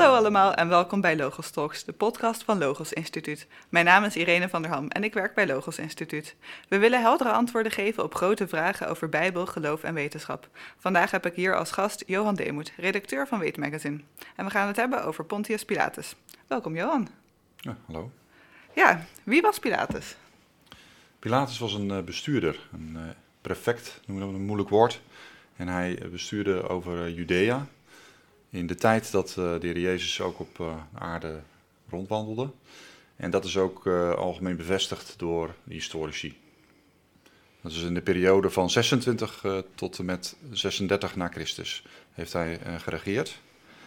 Hallo allemaal en welkom bij Logos Talks, de podcast van Logos Instituut. Mijn naam is Irene van der Ham en ik werk bij Logos Instituut. We willen heldere antwoorden geven op grote vragen over Bijbel, geloof en wetenschap. Vandaag heb ik hier als gast Johan Deemoet, redacteur van Weet Magazine. En we gaan het hebben over Pontius Pilatus. Welkom Johan. Ja, hallo. Ja, wie was Pilatus? Pilatus was een bestuurder, een prefect, noemen we dat een moeilijk woord. En hij bestuurde over Judea in de tijd dat de Heer Jezus ook op aarde rondwandelde. En dat is ook algemeen bevestigd door de historici. Dat is in de periode van 26 tot en met 36 na Christus heeft hij geregeerd.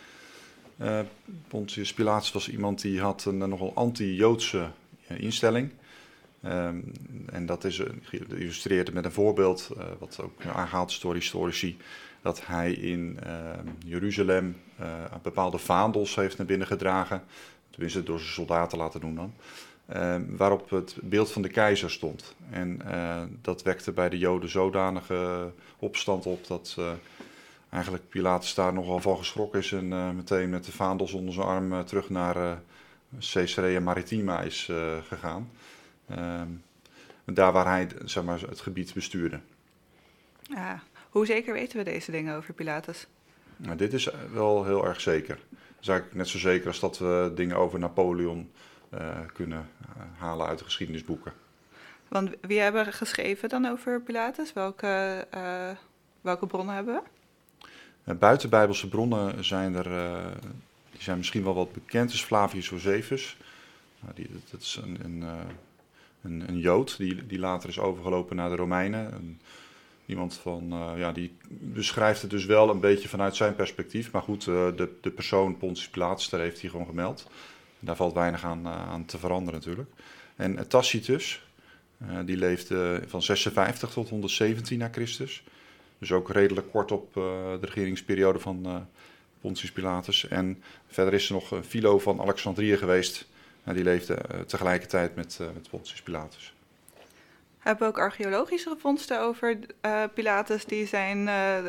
Pontius Pilatus was iemand die had een nogal anti-Joodse instelling. En dat is geïllustreerd met een voorbeeld, wat ook aangehaald is door historici, dat hij in Jeruzalem bepaalde vaandels heeft naar binnen gedragen, tenminste door zijn soldaten laten doen dan, waarop het beeld van de keizer stond. En dat wekte bij de Joden zodanige opstand op dat eigenlijk Pilatus daar nogal van geschrokken is en meteen met de vaandels onder zijn arm terug naar Caesarea Maritima is gegaan. Daar waar hij zeg maar, het gebied bestuurde. Ja, hoe zeker weten we deze dingen over Pilatus? Nou, dit is wel heel erg zeker. Dat is eigenlijk net zo zeker als dat we dingen over Napoleon kunnen halen uit de geschiedenisboeken. Want wie hebben geschreven dan over Pilatus? Welke bronnen hebben we? Buitenbijbelse bronnen zijn die zijn misschien wel wat bekend. Dus Flavius Josephus. Dat is een Jood die later is overgelopen naar de Romeinen. Iemand die beschrijft het dus wel een beetje vanuit zijn perspectief. Maar goed, de persoon Pontius Pilatus, daar heeft hij gewoon gemeld. Daar valt weinig aan te veranderen natuurlijk. En Tacitus, die leefde van 56 tot 117 na Christus. Dus ook redelijk kort op de regeringsperiode van Pontius Pilatus. En verder is er nog Philo van Alexandrië geweest. Die leefde tegelijkertijd met Pontius Pilatus. Hebben we ook archeologische vondsten over Pilatus die zijn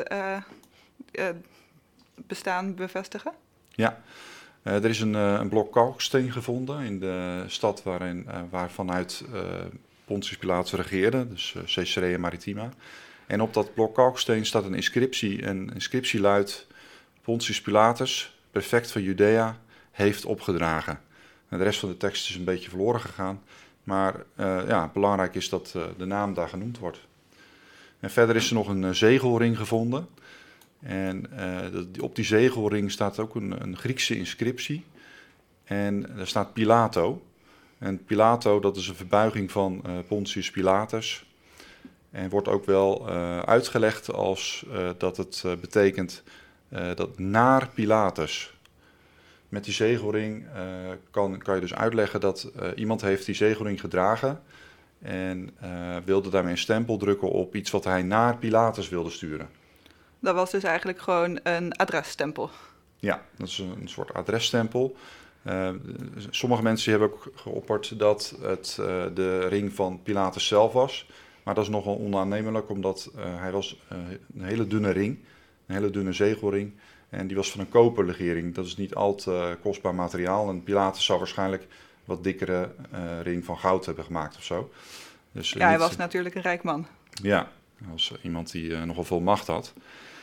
bestaan bevestigen? Ja, er is een blok kalksteen gevonden in de stad waar vanuit Pontius Pilatus regeerde, dus Caesarea Maritima. En op dat blok kalksteen staat een inscriptie. En de inscriptie luidt: Pontius Pilatus, prefect van Judea, heeft opgedragen. En de rest van de tekst is een beetje verloren gegaan. Maar belangrijk is dat de naam daar genoemd wordt. En verder is er nog een zegelring gevonden. En op die zegelring staat ook een Griekse inscriptie. En daar staat Pilato. En Pilato, dat is een verbuiging van Pontius Pilatus. En wordt ook wel uitgelegd als dat het betekent dat naar Pilatus. Met die zegelring kan je dus uitleggen dat iemand heeft die zegelring gedragen en wilde daarmee een stempel drukken op iets wat hij naar Pilatus wilde sturen. Dat was dus eigenlijk gewoon een adresstempel. Ja, dat is een soort adresstempel. Sommige mensen hebben ook geopperd dat het de ring van Pilatus zelf was. Maar dat is nogal onaannemelijk, omdat hij was een hele dunne ring, een hele dunne zegelring. En die was van een koperlegering. Dat is niet al te kostbaar materiaal. En Pilatus zou waarschijnlijk wat dikkere ring van goud hebben gemaakt of zo. Dus, hij was natuurlijk een rijk man. Ja, hij was iemand die nogal veel macht had.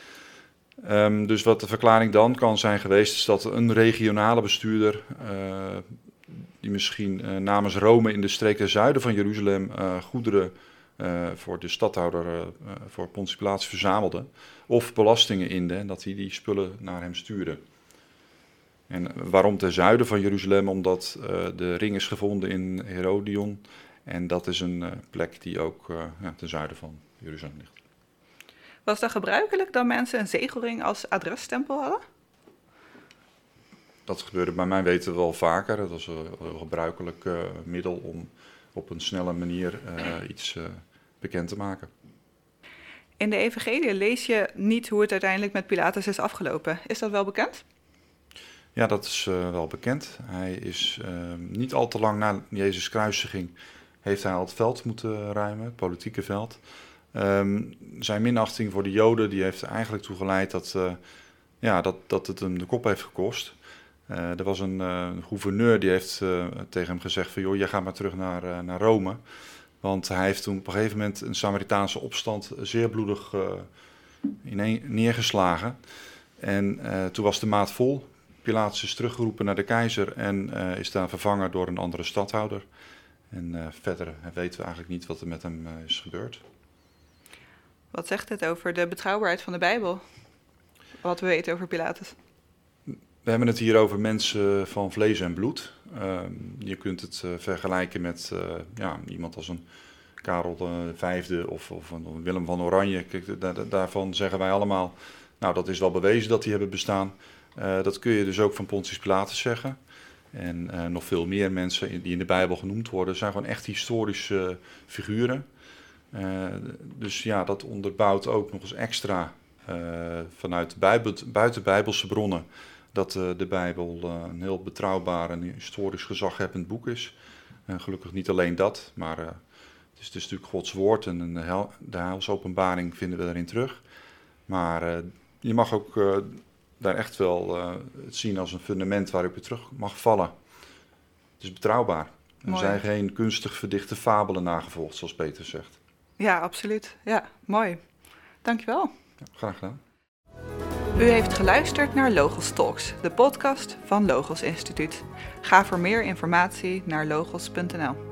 Dus wat de verklaring dan kan zijn geweest, is dat een regionale bestuurder, die misschien namens Rome in de streek ten zuiden van Jeruzalem goederen voor de stadhouder, voor Pontius Pilatus verzamelde, of belastingen inde, en dat hij die spullen naar hem stuurde. En waarom ten zuiden van Jeruzalem? Omdat de ring is gevonden in Herodion, en dat is een plek die ook ten zuiden van Jeruzalem ligt. Was dat gebruikelijk dat mensen een zegelring als adresstempel hadden? Dat gebeurde bij mijn weten wel vaker. Dat was een heel gebruikelijk middel om op een snelle manier iets bekend te maken. In de Evangelie lees je niet hoe het uiteindelijk met Pilatus is afgelopen. Is dat wel bekend? Ja, dat is wel bekend. Hij is niet al te lang na Jezus' kruisiging heeft hij al het veld moeten ruimen, het politieke veld. Zijn minachting voor de Joden die heeft er eigenlijk toe geleid dat het hem de kop heeft gekost. Er was een gouverneur die heeft tegen hem gezegd van, joh, jij gaat maar terug naar Rome. Want hij heeft toen op een gegeven moment een Samaritaanse opstand zeer bloedig neergeslagen. En toen was de maat vol. Pilatus is teruggeroepen naar de keizer en is daar vervangen door een andere stadhouder. En verder weten we eigenlijk niet wat er met hem is gebeurd. Wat zegt het over de betrouwbaarheid van de Bijbel? Wat we weten over Pilatus? We hebben het hier over mensen van vlees en bloed. Je kunt het vergelijken met iemand als een Karel V of een Willem van Oranje. Kijk, daarvan zeggen wij allemaal, nou, dat is wel bewezen dat die hebben bestaan. Dat kun je dus ook van Pontius Pilatus zeggen. En nog veel meer mensen die in de Bijbel genoemd worden, zijn gewoon echt historische figuren. Dus ja, dat onderbouwt ook nog eens extra vanuit buitenbijbelse bronnen dat de Bijbel een heel betrouwbaar en historisch gezaghebbend boek is. Gelukkig niet alleen dat, maar het is dus natuurlijk Gods woord en de heilsopenbaring vinden we daarin terug. Maar je mag ook daar echt wel het zien als een fundament waarop je terug mag vallen. Het is betrouwbaar. Er zijn geen kunstig verdichte fabelen nagevolgd, zoals Peter zegt. Ja, absoluut. Ja, mooi. Dankjewel. Ja, graag gedaan. U heeft geluisterd naar Logos Talks, de podcast van Logos Instituut. Ga voor meer informatie naar logos.nl.